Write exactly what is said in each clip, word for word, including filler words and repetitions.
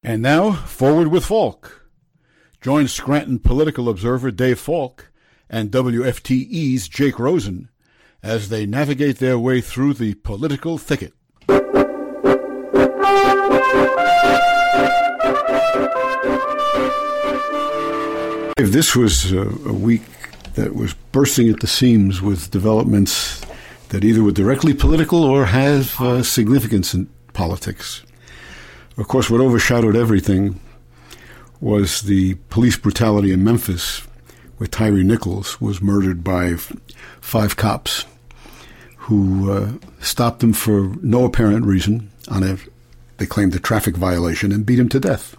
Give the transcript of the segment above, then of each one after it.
And now, Forward with Falk. Join Scranton political observer Dave Falk and W F T E's Jake Rosen as they navigate their way through the political thicket. This was a, a week that was bursting at the seams with developments that either were directly political or have uh, significance in politics. Of course, what overshadowed everything was the police brutality in Memphis, where Tyre Nichols was murdered by f- five cops who uh, stopped him for no apparent reason on a, they claimed, a traffic violation and beat him to death.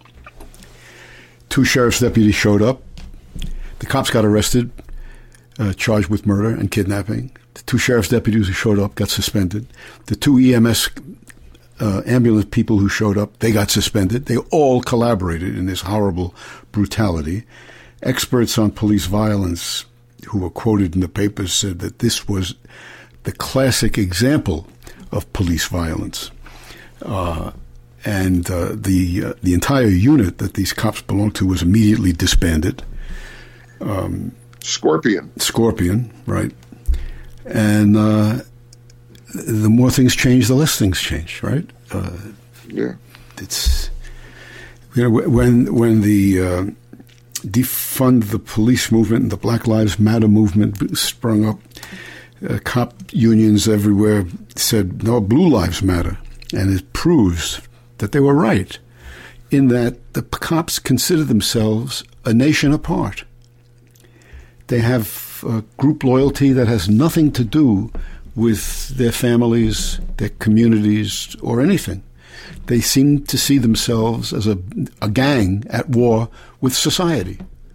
Two sheriff's deputies showed up. The cops got arrested, uh, charged with murder and kidnapping. The two sheriff's deputies who showed up got suspended. The two E M S uh, ambulance people who showed up, they got suspended. They all collaborated in this horrible brutality. Experts on police violence who were quoted in the papers said that this was the classic example of police violence. Uh, and uh, the uh, the entire unit that these cops belonged to was immediately disbanded. Um, Scorpion. Scorpion, right. And uh, the more things change, the less things change, right? Uh, yeah. It's, you know, when, when the uh, defund the police movement and the Black Lives Matter movement sprung up, uh, cop unions everywhere said, no, blue lives matter. And it proves that they were right in that the cops consider themselves a nation apart. They have uh, group loyalty that has nothing to do with their families, their communities, or anything. They seem to see themselves as a, a gang at war with society,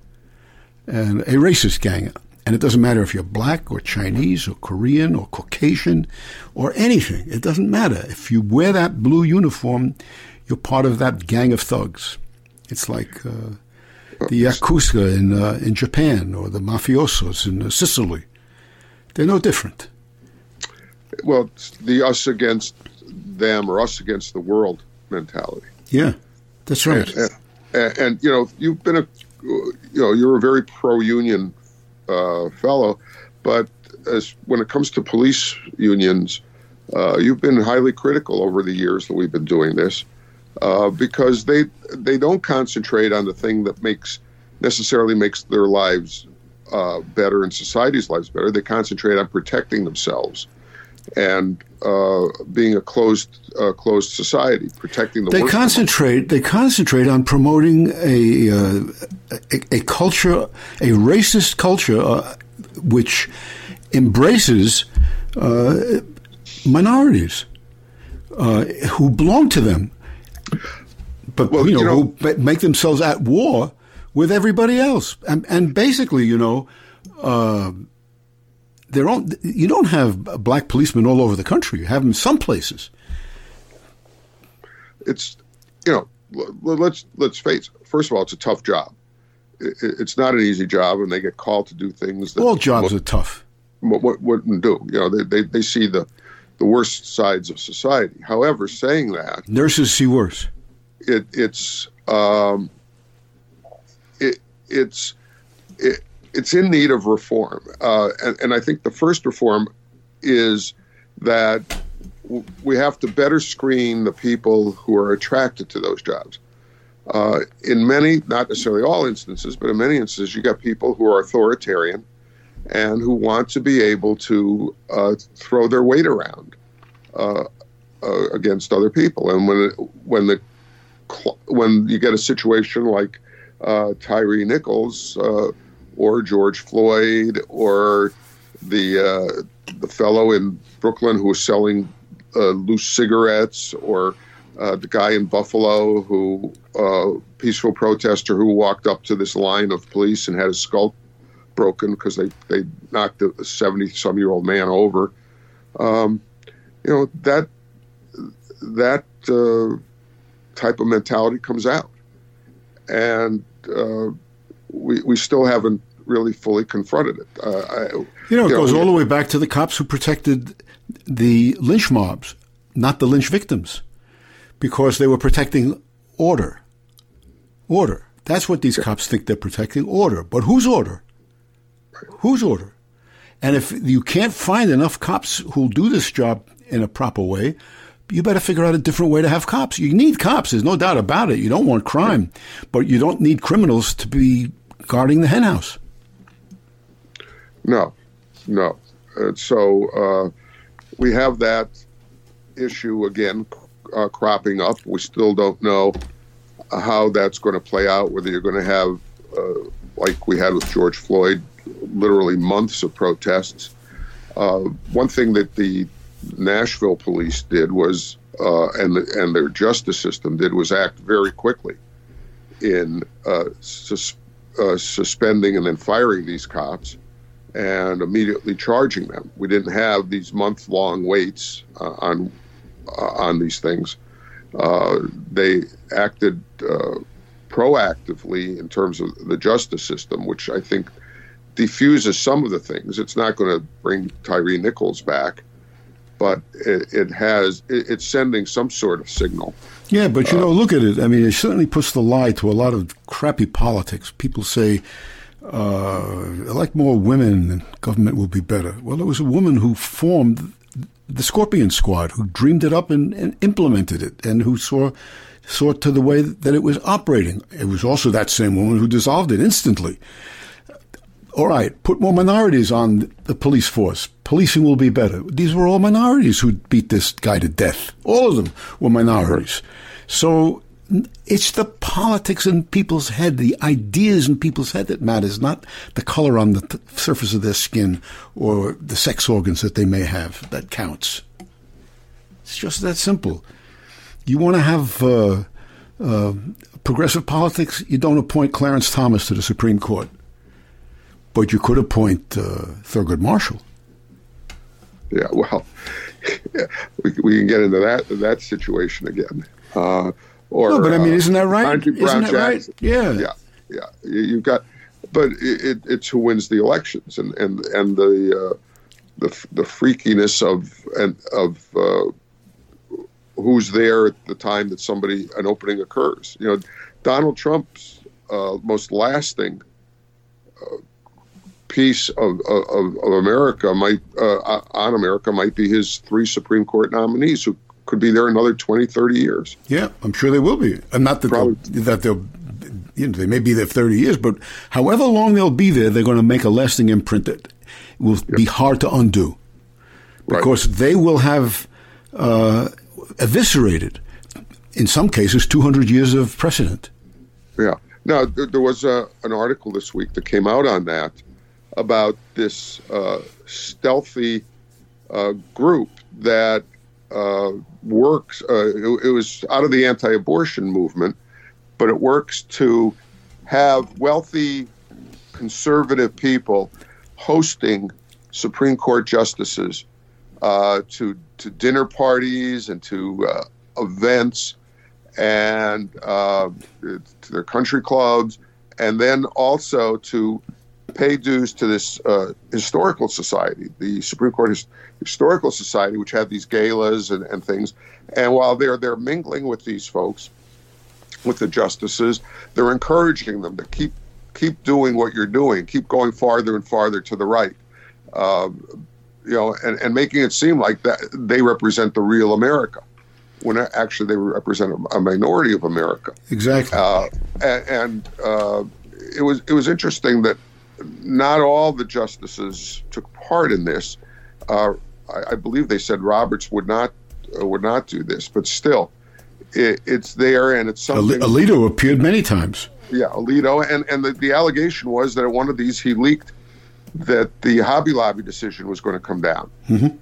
and a racist gang. And it doesn't matter if you're black or Chinese or Korean or Caucasian or anything. It doesn't matter. If you wear that blue uniform, you're part of that gang of thugs. It's like Uh, the Yakuza in uh, in Japan or the mafiosos in uh, Sicily. They're no different. Well, it's the us against them or us against the world mentality. Yeah, that's right. And, and, and you know, you've been a, you know, you're a very pro-union uh, fellow, but as when it comes to police unions, uh, you've been highly critical over the years that we've been doing this. Uh, because they they don't concentrate on the thing that makes necessarily makes their lives uh, better and society's lives better. They concentrate on protecting themselves and uh, being a closed uh, closed society, protecting the. They concentrate. They concentrate on promoting a uh, a, a culture, a racist culture, uh, which embraces uh, minorities uh, who belong to them. But, well, you know, you know, who make themselves at war with everybody else. And, and basically, you know, uh, they're all, you don't have black policemen all over the country. You have them some places. It's, you know, let's let's face it. First of all, it's a tough job. It's not an easy job, and they get called to do things that... All jobs are tough. What wouldn't do. You know, they, they, they see the... the worst sides of society. However, saying that, nurses see worse. It, it's um, it, it's it, it's in need of reform, uh, and, and I think the first reform is that w- we have to better screen the people who are attracted to those jobs. Uh, in many, not necessarily all instances, but in many instances, you got people who are authoritarian and who want to be able to uh, throw their weight around uh, uh, against other people. And when it, when the when you get a situation like uh, Tyre Nichols uh, or George Floyd or the uh, the fellow in Brooklyn who was selling uh, loose cigarettes, or uh, the guy in Buffalo who uh, peaceful protester who walked up to this line of police and had his skull broken because they, they knocked a seventy-some-year-old man over. Um, you know, that that uh, type of mentality comes out. And uh, we we still haven't really fully confronted it. Uh, I, you know, it you goes know, all the way back to the cops who protected the lynch mobs, not the lynch victims, because they were protecting order, Order. That's what these cops think they're protecting, order. But whose order? Whose order? And if you can't find enough cops who'll do this job in a proper way, you better figure out a different way to have cops. You need cops. There's no doubt about it. You don't want crime, but you don't need criminals to be guarding the henhouse. No, no. Uh, so uh, we have that issue again uh, cropping up. We still don't know how that's going to play out, whether you're going to have, uh, like we had with George Floyd, literally months of protests. Uh, one thing that the Nashville police did was, uh, and the, and their justice system did, was act very quickly in uh, sus- uh, suspending and then firing these cops and immediately charging them. We didn't have these month-long waits uh, on uh, on these things. Uh, they acted uh, proactively in terms of the justice system, which I think diffuses some of the things. It's not going to bring Tyree Nichols back, but it, it has, it, it's sending some sort of signal. Yeah, but you uh, know, look at it. I mean, it certainly puts the lie to a lot of crappy politics. People say, uh, I like more women and government will be better. Well, there was a woman who formed the Scorpion Squad, who dreamed it up and, and implemented it, and who saw saw to the way that it was operating. It was also that same woman who dissolved it instantly. All right, put more minorities on the police force. Policing will be better. These were all minorities who beat this guy to death. All of them were minorities. So it's the politics in people's head, the ideas in people's head that matters, not the color on the t- surface of their skin or the sex organs that they may have. That counts. It's just that simple. You want to have uh, uh, progressive politics, you don't appoint Clarence Thomas to the Supreme Court. But you could appoint uh, Thurgood Marshall. Yeah, well, we, we can get into that that situation again. Uh, or, no, but I mean, isn't that right? Andrew Brown isn't that Jackson. Right? Yeah, yeah, yeah. You've got, but it, it's who wins the elections, and and and the uh, the the freakiness of and of uh, who's there at the time that somebody an opening occurs. You know, Donald Trump's uh, most lasting Uh, piece of, of, of America might uh, on America might be his three Supreme Court nominees who could be there another twenty, thirty years. Yeah, I'm sure they will be. And not that they'll, that they'll, you know, they may be there thirty years, but however long they'll be there, they're going to make a lasting imprint that will yeah. be hard to undo. Because right. they will have uh, eviscerated, in some cases, two hundred years of precedent. Yeah. Now, there, there was a, an article this week that came out on that, about this uh, stealthy uh, group that uh, works. Uh, it, it was out of the anti-abortion movement, but it works to have wealthy, conservative people hosting Supreme Court justices uh, to to dinner parties and to uh, events and uh, to their country clubs, and then also to pay dues to this uh, historical society, the Supreme Court His- Historical Society, which had these galas and, and things. And while they're they're mingling with these folks, with the justices, they're encouraging them to keep keep doing what you're doing, keep going farther and farther to the right, um, you know, and, and making it seem like that they represent the real America, when actually they represent a, a minority of America. Exactly. Uh, and and uh, it was it was interesting that not all the justices took part in this. Uh, I, I believe they said Roberts would not uh, would not do this, but still, it, it's there, and it's something. Alito appeared many times. Yeah, Alito, and and the, the allegation was that at one of these he leaked that the Hobby Lobby decision was going to come down. Mm-hmm.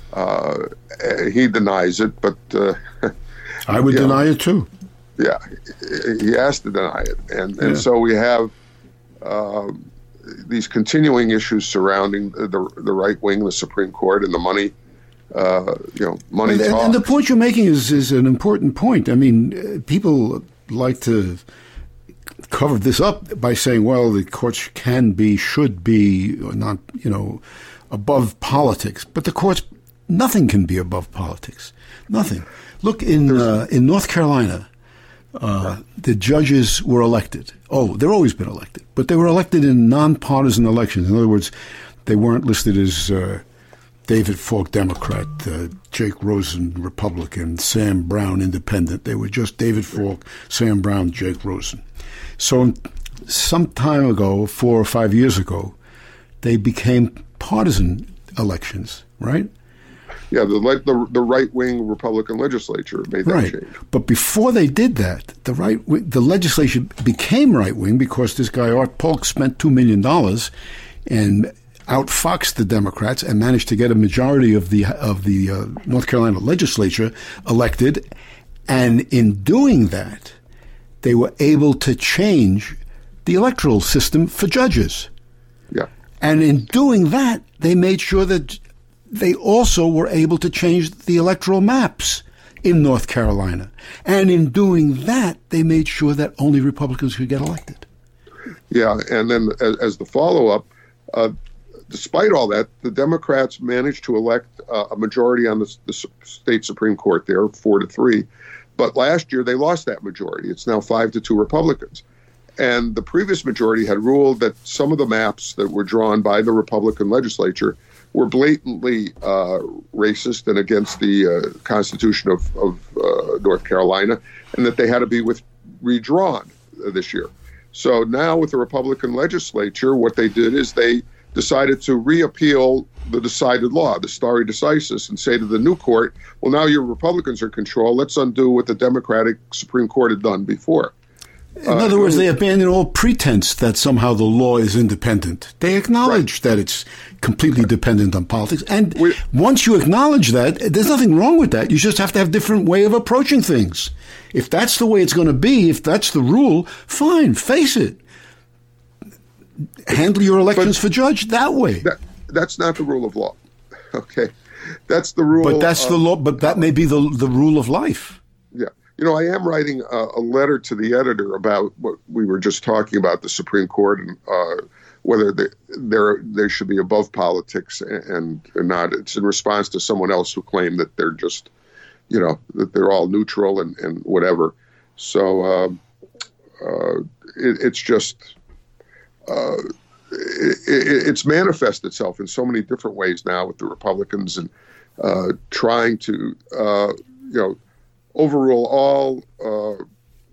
Uh, he denies it, but uh, I would deny know, it too. Yeah, he has to deny it, and and yeah. so we have. Um, these continuing issues surrounding the the right wing, the Supreme Court, and the money, uh, you know, money and, talk. And the point you're making is is an important point. I mean, uh, people like to cover this up by saying, well, the courts can be, should be, or not, you know, above politics. But the courts, nothing can be above politics. Nothing. Look, in uh, in North Carolina, uh, the judges were elected. Oh, they've always been elected, but they were elected in nonpartisan elections. In other words, they weren't listed as uh, David Falk, Democrat, uh, Jake Rosen, Republican, Sam Brown, Independent. They were just David Falk, Sam Brown, Jake Rosen. So some time ago, four or five years ago, they became partisan elections, right? Yeah, the the, the right-wing Republican legislature made that right. change. But before they did that, the right the legislature became right-wing because this guy Art Polk spent two million dollars and outfoxed the Democrats and managed to get a majority of the of the uh, North Carolina legislature elected. And in doing that, they were able to change the electoral system for judges. Yeah. And in doing that, they made sure that they also were able to change the electoral maps in North Carolina. And in doing that, they made sure that only Republicans could get elected. Yeah, and then as, as the follow-up, uh, despite all that, the Democrats managed to elect uh, a majority on the, the state Supreme Court there, four to three. But last year, they lost that majority. It's now five to two Republicans. And the previous majority had ruled that some of the maps that were drawn by the Republican legislature were blatantly uh, racist and against the uh, Constitution of, of uh, North Carolina, and that they had to be with, redrawn uh, this year. So now with the Republican legislature, what they did is they decided to reappeal the decided law, the stare decisis, and say to the new court, well, now your Republicans are in control. Let's undo what the Democratic Supreme Court had done before. In uh, other words, they abandon all pretense that somehow the law is independent. They acknowledge right. that it's completely dependent on politics. And we, once you acknowledge that, there's nothing wrong with that. You just have to have a different way of approaching things. If that's the way it's going to be, if that's the rule, fine, face it. Handle your elections for judge that way. That, that's not the rule of law. Okay. That's the rule. But that's of, the law. But that may be the the rule of life. Yeah. You know, I am writing a, a letter to the editor about what we were just talking about, the Supreme Court, and uh, whether they they should be above politics and, and not. It's in response to someone else who claimed that they're just, you know, that they're all neutral and, and whatever. So uh, uh, it, it's just, uh, it, it's manifest itself in so many different ways now with the Republicans and uh, trying to, uh, you know, overrule all uh,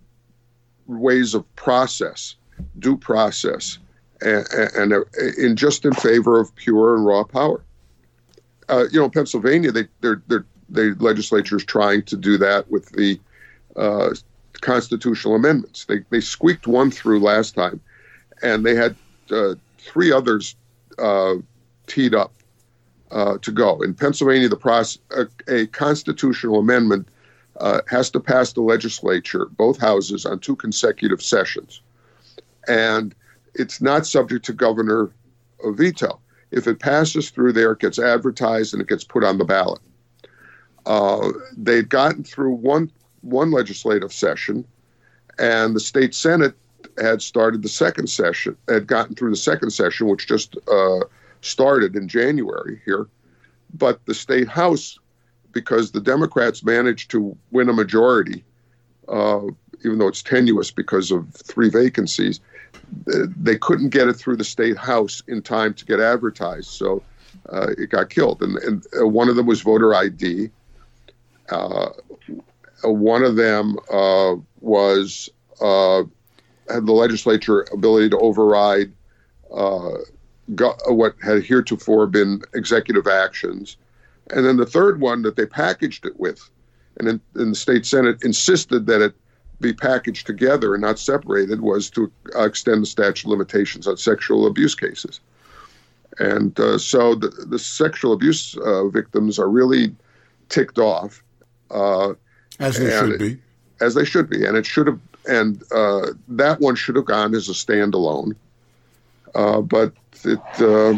ways of process, due process, and, and, and in just in favor of pure and raw power. Uh, you know, Pennsylvania, they they're they're the legislature is trying to do that with the uh, constitutional amendments. They they squeaked one through last time, and they had uh, three others uh, teed up uh, to go. In Pennsylvania, the process, a, a constitutional amendment Uh, has to pass the legislature, both houses, on two consecutive sessions. And it's not subject to governor veto. If it passes through there, it gets advertised and it gets put on the ballot. Uh, they'd gotten through one one legislative session, and the state Senate had started the second session, had gotten through the second session, which just uh, started in January here. But the state House, because the Democrats managed to win a majority, uh, even though it's tenuous because of three vacancies, they couldn't get it through the state House in time to get advertised. So uh, it got killed. And, and one of them was voter I D. Uh, one of them uh, was uh, had the legislature ability to override uh, go- what had heretofore been executive actions. And then the third one that they packaged it with, and in, in the state Senate insisted that it be packaged together and not separated, was to uh, extend the statute of limitations on sexual abuse cases. And uh, so the, the sexual abuse uh, victims are really ticked off. Uh, as they should it, be. As they should be. And it should have, and uh, that one should have gone as a standalone. Uh, but it, uh,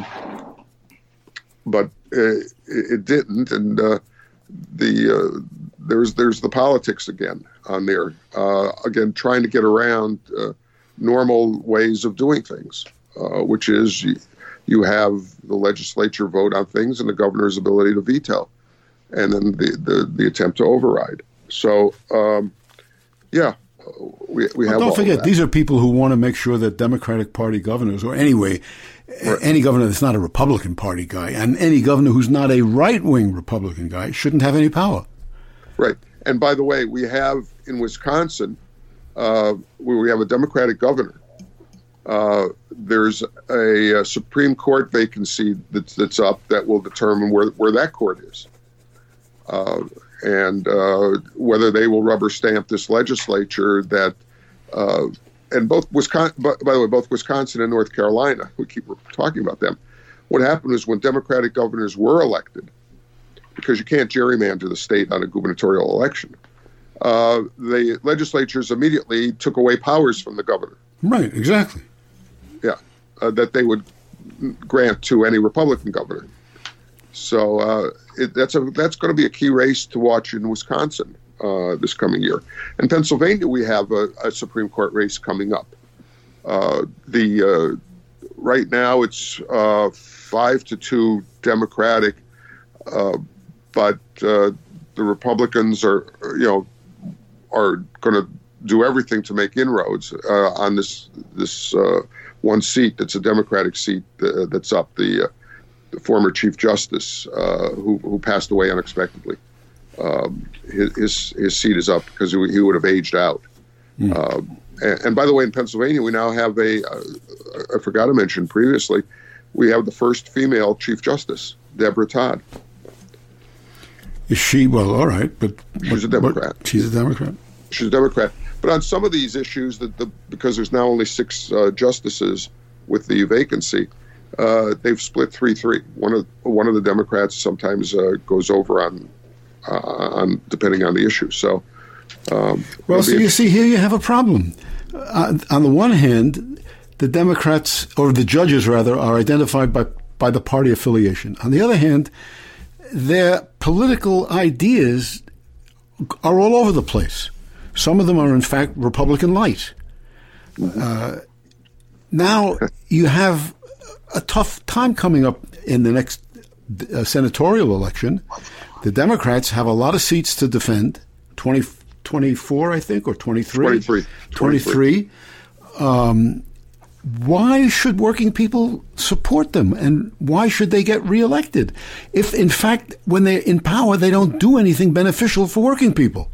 but uh, it didn't, and uh, the uh, there's there's the politics again on there. Uh, again, trying to get around uh, normal ways of doing things, uh, which is you, you have the legislature vote on things and the governor's ability to veto, and then the the, the attempt to override. So, um, yeah, we we well, have. Don't forget, these are people who want to make sure that Democratic Party governors, or anyway, right. any governor that's not a Republican Party guy, and any governor who's not a right-wing Republican guy, shouldn't have any power. Right. And by the way, we have in Wisconsin, uh, where we have a Democratic governor. Uh, there's a, a Supreme Court vacancy that's, that's up that will determine where, where that court is. Uh, and uh, whether they will rubber stamp this legislature that, uh, and both Wisconsin, by, by the way, both Wisconsin and North Carolina, we keep talking about them. What happened is when Democratic governors were elected, because you can't gerrymander the state on a gubernatorial election, uh, the legislatures immediately took away powers from the governor. Right, exactly. Yeah, uh, that they would grant to any Republican governor. So uh, it, that's a that's going to be a key race to watch in Wisconsin uh, this coming year. In Pennsylvania, we have a, a Supreme Court race coming up. Uh, the uh, right now it's uh, five to two Democratic, uh, but uh, the Republicans are you know are going to do everything to make inroads uh, on this this uh, one seat that's a Democratic seat uh, that's up. The, uh, the former Chief Justice uh, who, who passed away unexpectedly. Um, his, his his seat is up because he, he would have aged out. Mm. Uh, and, and by the way, in Pennsylvania, we now have a, uh, I forgot to mention previously, we have the first female Chief Justice, Deborah Todd. Is she, well, all right, but... She's a Democrat. She's a Democrat. She's a Democrat. But on some of these issues, that the, because there's now only six uh, justices with the vacancy, uh, they've split three three. One of one of the Democrats sometimes uh, goes over on uh, on depending on the issue. So, um, well, so you see, here you have a problem. Uh, on the one hand, the Democrats, or the judges rather, are identified by by the party affiliation. On the other hand, their political ideas are all over the place. Some of them are, in fact, Republican light. Uh, now you have a tough time coming up in the next uh, senatorial election. The Democrats have a lot of seats to defend, twenty, twenty-four, I think, or twenty-three. twenty-three. twenty-three. Um, why should working people support them, and why should they get reelected if, in fact, when they're in power, they don't do anything beneficial for working people?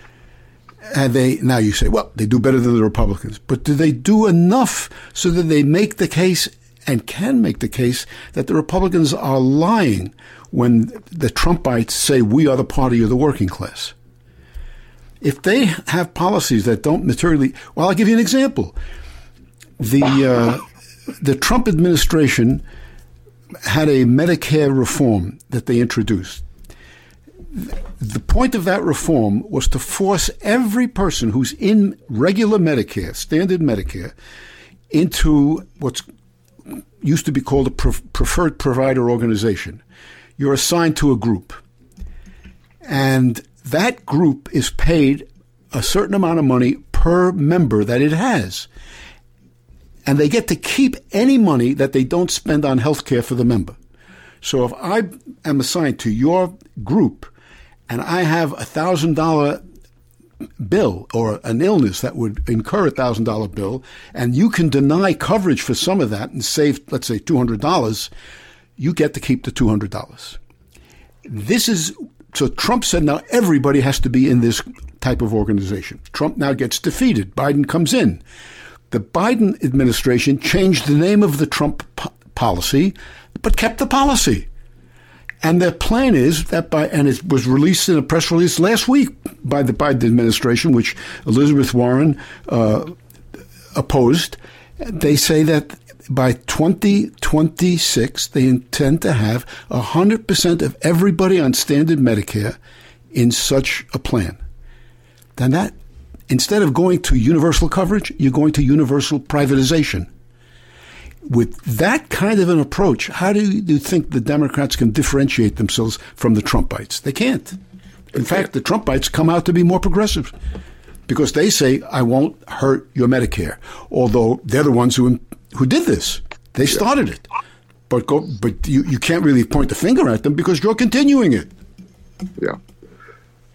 And they, now you say, well, they do better than the Republicans. But do they do enough so that they make the case and can make the case that the Republicans are lying when the Trumpites say we are the party of the working class? If they have policies that don't materially, well, I'll give you an example. The uh, the Trump administration had a Medicare reform that they introduced. The point of that reform was to force every person who's in regular Medicare, standard Medicare, into what's used to be called a pre- preferred provider organization. You're assigned to a group. And that group is paid a certain amount of money per member that it has. And they get to keep any money that they don't spend on health care for the member. So if I am assigned to your group, and I have a one thousand dollars bill or an illness that would incur a one thousand dollars bill, and you can deny coverage for some of that and save, let's say, two hundred dollars, you get to keep the two hundred dollars. This is, so Trump said now everybody has to be in this type of organization. Trump now gets defeated. Biden comes in. The Biden administration changed the name of the Trump po- policy, but kept the policy. And their plan is that by, and it was released in a press release last week by the Biden administration, which Elizabeth Warren uh, opposed. They say that by twenty twenty-six, they intend to have one hundred percent of everybody on standard Medicare in such a plan. Then that, instead of going to universal coverage, you're going to universal privatization. With that kind of an approach, how do you think the Democrats can differentiate themselves from the Trumpites? They can't. In fact, the Trumpites come out to be more progressive because they say, I won't hurt your Medicare, although they're the ones who who did this. They started it. But go, but you, you can't really point the finger at them because you're continuing it. Yeah.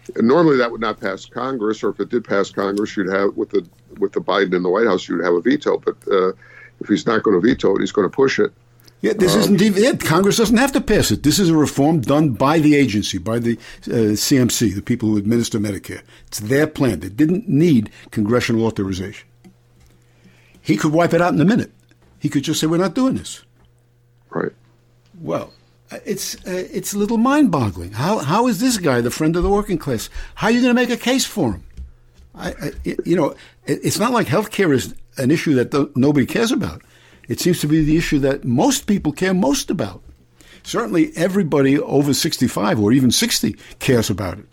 And normally that would not pass Congress, or if it did pass Congress, you'd have, with the with the Biden in the White House, you'd have a veto. But uh, if he's not going to veto it, he's going to push it. Yeah, this um, isn't even it. Congress doesn't have to pass it. This is a reform done by the agency, by the uh, C M C, the people who administer Medicare. It's their plan. They didn't need congressional authorization. He could wipe it out in a minute. He could just say, we're not doing this. Right. Well, it's uh, it's a little mind-boggling. How How is this guy the friend of the working class? How are you going to make a case for him? I, I, you know, it's not like health care is an issue that th- nobody cares about. It seems to be the issue that most people care most about. Certainly everybody over sixty-five or even sixty cares about it.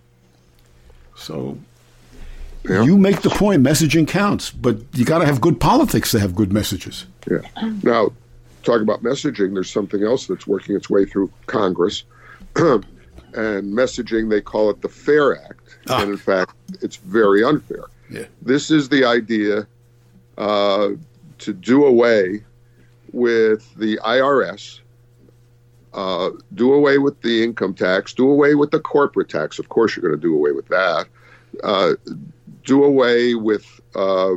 So yeah. You make the point, messaging counts, but you got to have good politics to have good messages. Yeah. Now, talk about messaging, there's something else that's working its way through Congress. And messaging, they call it the FAIR Act. Ah. And in fact, it's very unfair. Yeah. This is the idea uh, to do away with the I R S, uh, do away with the income tax, do away with the corporate tax. Of course, you're going to do away with that. Uh, do away with uh,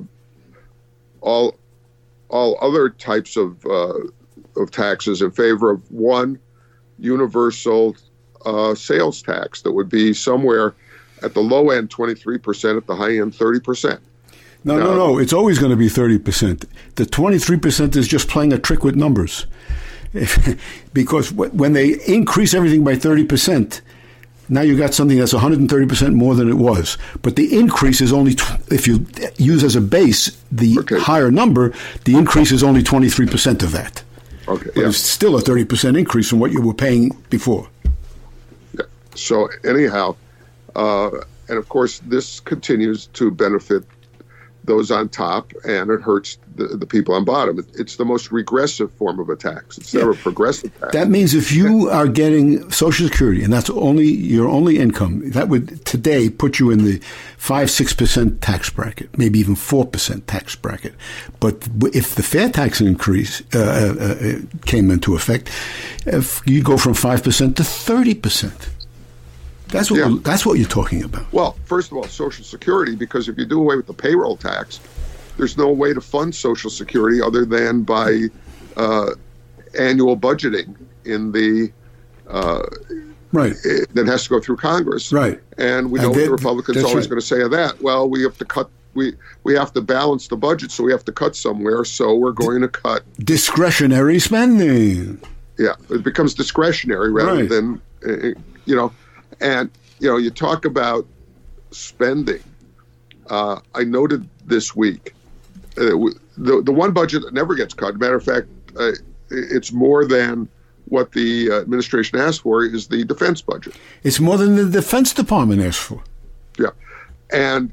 all all other types of uh, of taxes in favor of one universal uh, sales tax that would be somewhere at the low end twenty-three percent, at the high end thirty percent. No, now, no, no. It's always going to be thirty percent. The twenty-three percent is just playing a trick with numbers. Because when they increase everything by thirty percent, now you got something that's one hundred thirty percent more than it was. But the increase is only, tw- if you use as a base the okay. higher number, the increase is only twenty-three percent of that. Okay, but yeah. It's still a thirty percent increase from what you were paying before. Yeah. So anyhow, uh, and of course, this continues to benefit those on top, and it hurts the, the people on bottom. It, it's the most regressive form of a tax. It's yeah. never a progressive tax. That means if you are getting Social Security, and that's only your only income, that would today put you in the five, six percent tax bracket, maybe even four percent tax bracket. But if the fair tax increase uh, uh, came into effect, if you'd go from five percent to thirty percent. That's what yeah. that's what you're talking about. Well, first of all, Social Security, because if you do away with the payroll tax, there's no way to fund Social Security other than by uh, annual budgeting in the uh, right it, that has to go through Congress. Right, and we know and they, what the Republicans are always right. going to say of that. Well, we have to cut. We we have to balance the budget, so we have to cut somewhere. So we're going to cut discretionary spending. Yeah, it becomes discretionary rather right. than uh, you know. And, you know, you talk about spending. Uh, I noted this week, uh, the the one budget that never gets cut, matter of fact, uh, it's more than what the uh, administration asked for, is the defense budget. It's more than the Defense Department asked for. Yeah. And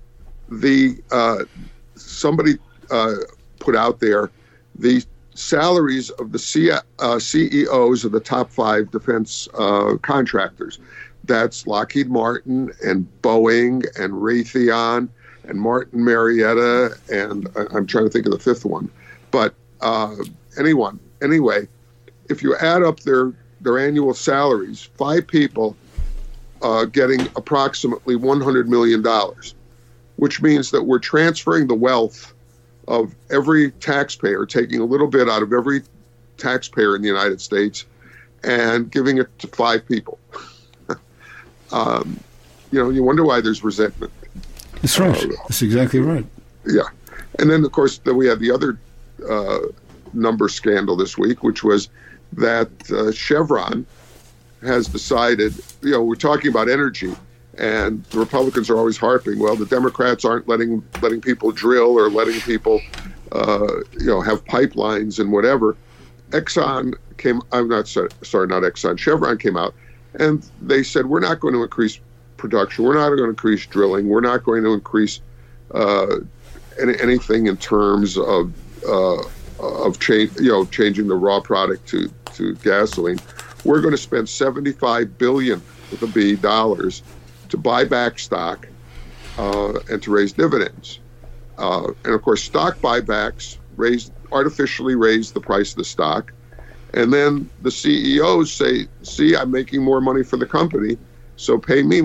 the uh, somebody uh, put out there the salaries of the C- uh, C E Os of the top five defense uh, contractors. That's Lockheed Martin and Boeing and Raytheon and Martin Marietta, and I'm trying to think of the fifth one. But uh, anyone, anyway, if you add up their, their annual salaries, five people uh, getting approximately one hundred million dollars, which means that we're transferring the wealth of every taxpayer, taking a little bit out of every taxpayer in the United States and giving it to five people. Um, you know, you wonder why there's resentment. That's right. Uh, That's exactly right. Yeah. And then, of course, the, we had the other uh, number scandal this week, which was that uh, Chevron has decided, you know, we're talking about energy, and the Republicans are always harping, well, the Democrats aren't letting letting people drill or letting people, uh, you know, have pipelines and whatever. Exxon came, I'm not sorry, not Exxon, Chevron came out. And they said, we're not going to increase production. We're not going to increase drilling. We're not going to increase uh, any, anything in terms of uh, of change, you know, changing the raw product to, to gasoline. We're going to spend seventy-five billion dollars with a B dollars to buy back stock uh, and to raise dividends. Uh, and of course, stock buybacks raise artificially raise the price of the stock. And then the C E Os say, see, I'm making more money for the company, so pay me more.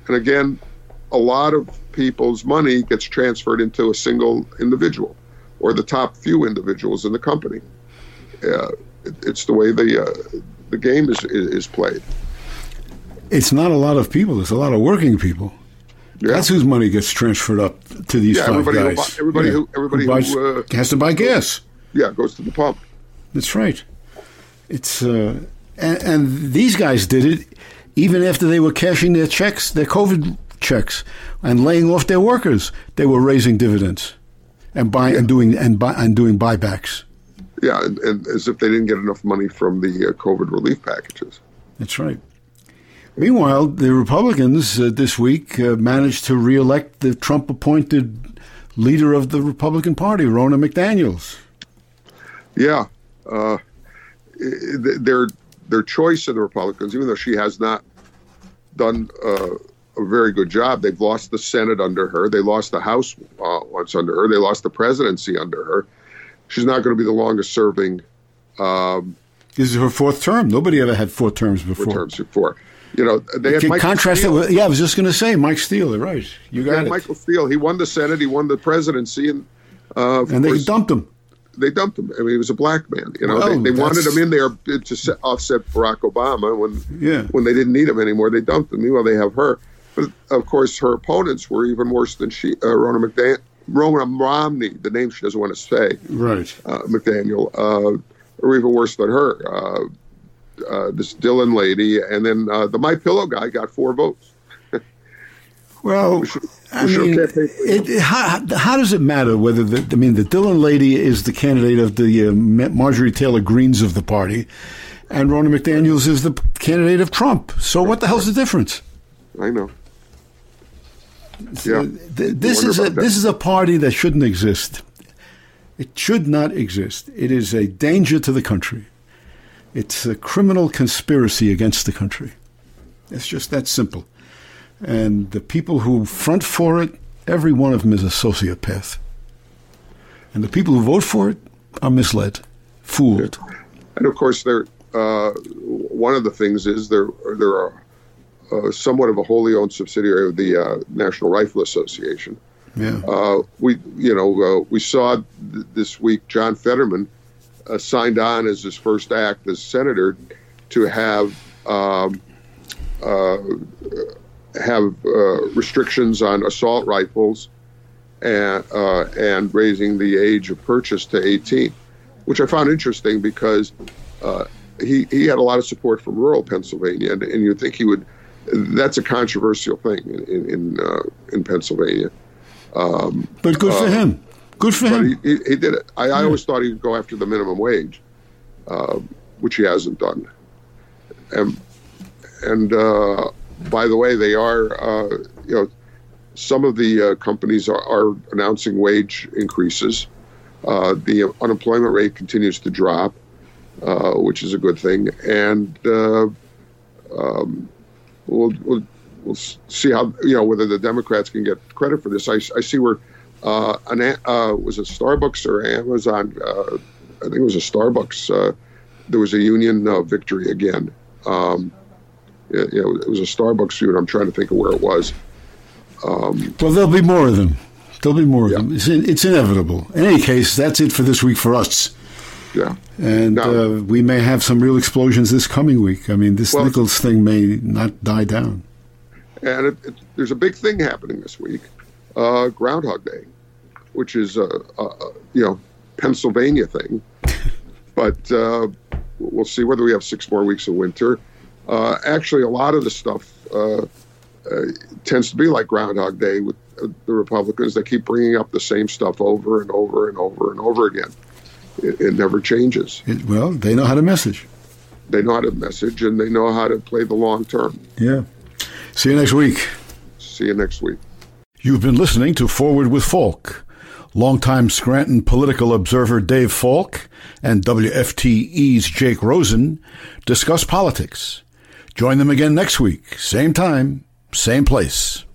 And again, a lot of people's money gets transferred into a single individual or the top few individuals in the company. Uh, it, it's the way the uh, the game is, is played. It's not a lot of people. It's a lot of working people. Yeah. That's whose money gets transferred up to these yeah, five everybody guys. Who buy, everybody yeah. who everybody who buys, who uh, has to buy gas. Yeah, goes to the pump. That's right. It's uh, and, and these guys did it even after they were cashing their checks, their COVID checks, and laying off their workers. They were raising dividends and buying yeah. and doing and buy, and doing buybacks. Yeah, and, and as if they didn't get enough money from the uh, COVID relief packages. That's right. Meanwhile, the Republicans uh, this week uh, managed to reelect the Trump-appointed leader of the Republican Party, Ronna McDaniels. Yeah, uh, their their choice of the Republicans, even though she has not done uh, a very good job, they've lost the Senate under her. They lost the House uh, once under her. They lost the presidency under her. She's not going to be the longest-serving. Um, this is her fourth term. Nobody ever had four terms before. Four terms before. You know, they had Michael contrast Steele. it with, yeah, I was just going to say Mike Steele. Right, you got yeah, it. Michael Steele. He won the Senate. He won the presidency, and uh, and they course, dumped him. They dumped him. I mean, he was a black man. You know, well, they, they wanted him in there to set, offset Barack Obama. When yeah. when they didn't need him anymore, they dumped him. Meanwhile, they have her. But of course, her opponents were even worse than she. Uh, Ronna McDaniel, Ronna Romney, the name she doesn't want to say. Right. Uh, McDaniel, uh, or even worse than her. Uh, Uh, this Dillon lady, and then uh, the My Pillow guy got four votes. Well, we should, we I mean, it, it, how, how does it matter whether the, I mean, the Dillon lady is the candidate of the uh, Marjorie Taylor Greens of the party, and Ronna McDaniels is the candidate of Trump. So what the hell's the difference? I know. So yeah, th- this is a, this is a party that shouldn't exist. It should not exist. It is a danger to the country. It's a criminal conspiracy against the country. It's just that simple. And the people who front for it, every one of them is a sociopath. And the people who vote for it are misled, fooled. Yeah. And of course, there. Uh, one of the things is there there are uh, somewhat of a wholly owned subsidiary of the uh, National Rifle Association. Yeah. Uh, we you know uh, we saw th- this week John Fetterman Uh, signed on as his first act as senator to have um, uh, have uh, restrictions on assault rifles and uh, and raising the age of purchase to eighteen, which I found interesting because uh, he he had a lot of support from rural Pennsylvania, and, and you'd think he would. That's a controversial thing in in uh, in Pennsylvania. Um, but good for uh, him. Good for but him. He, he, he did it. I, I yeah. always thought he'd go after the minimum wage, uh, which he hasn't done. And and uh, by the way, they are uh, you know some of the uh, companies are, are announcing wage increases. Uh, the unemployment rate continues to drop, uh, which is a good thing, and uh, um, we'll, we'll we'll see how you know whether the Democrats can get credit for this. I, I see where. Uh, an, uh, was it Starbucks or Amazon? Uh, I think it was a Starbucks. Uh, there was a union uh, victory again. Um, it, you know, it was a Starbucks feud. I'm trying to think of where it was. Um, well, there'll be more of them. There'll be more of yeah. them. It's, in, it's inevitable. In any case, that's it for this week for us. Yeah. And now, uh, we may have some real explosions this coming week. I mean, this well, Nichols thing may not die down. And it, it, there's a big thing happening this week, uh, Groundhog Day, which is a, a, a you know Pennsylvania thing, but uh, we'll see whether we have six more weeks of winter. Uh, actually, a lot of the stuff uh, uh, tends to be like Groundhog Day with uh, the Republicans. They keep bringing up the same stuff over and over and over and over again. It, it never changes. It, well, they know how to message. They know how to message, and they know how to play the long term. Yeah. See you next week. See you next week. You've been listening to Forward with Falk. Longtime Scranton political observer Dave Falk and W F T E's Jake Rosen discuss politics. Join them again next week, same time, same place.